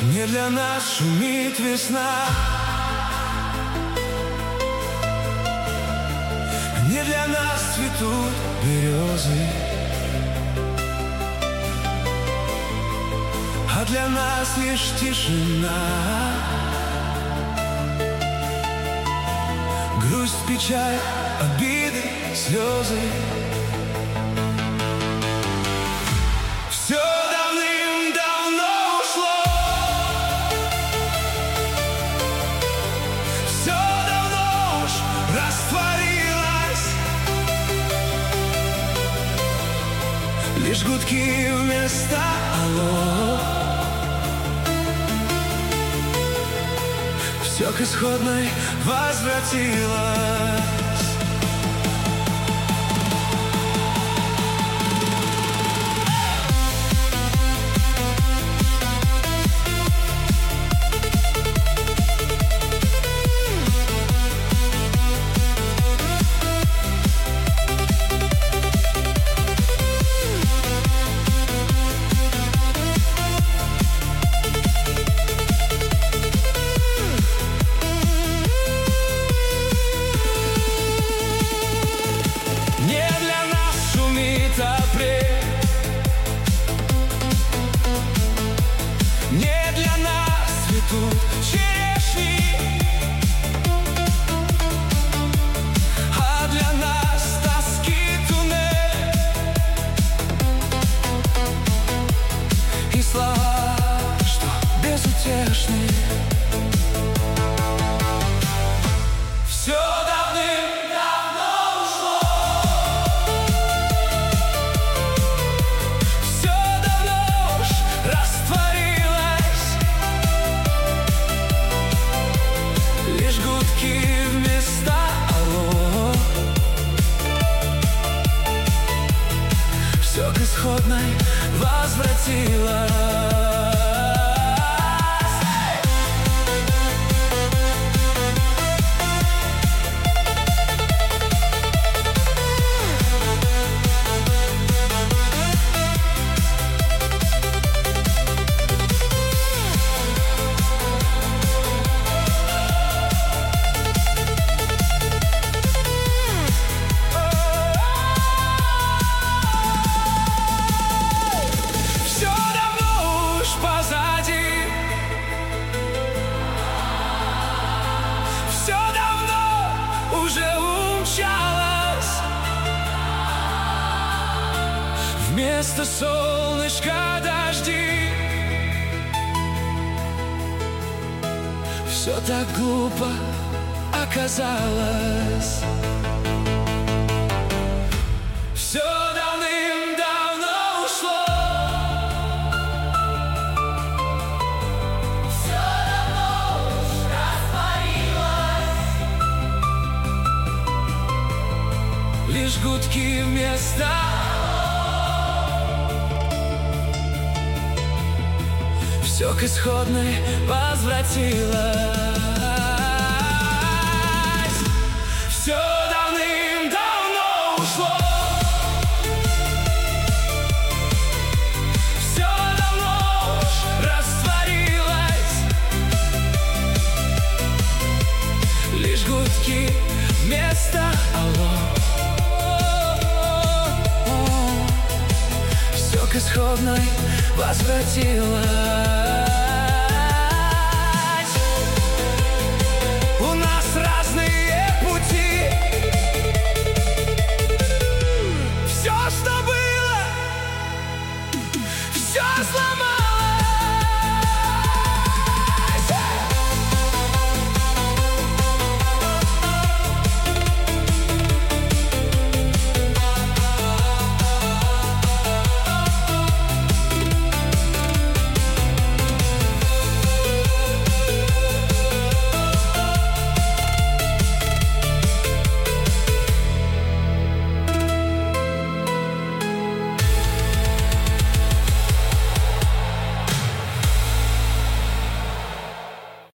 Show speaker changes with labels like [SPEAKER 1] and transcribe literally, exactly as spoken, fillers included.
[SPEAKER 1] Не для нас шумит весна, не для нас цветут березы, а для нас лишь тишина. Грусть, печаль, обиды, слезы. Все давным-давно ушло, все давно уж растворилось. Лишь гудки вместо алло. Все к исходной возвратилось. Не для нас цветут черешни, а для нас тоски туннель и слова, что безутешны. Все давным-давно ушло, все давно уж растворилось. Лишь гудки вместо алло. Все к исходной возвратилось. Вместо солнышка дожди. Все так глупо оказалось. Все давным-давно ушло, все давно уж растворилось. Лишь гудки вместо все к исходной возвратилось. Все давным-давно ушло, все давно уж растворилось. Лишь гудки вместо алло. Все к исходной возвратилось.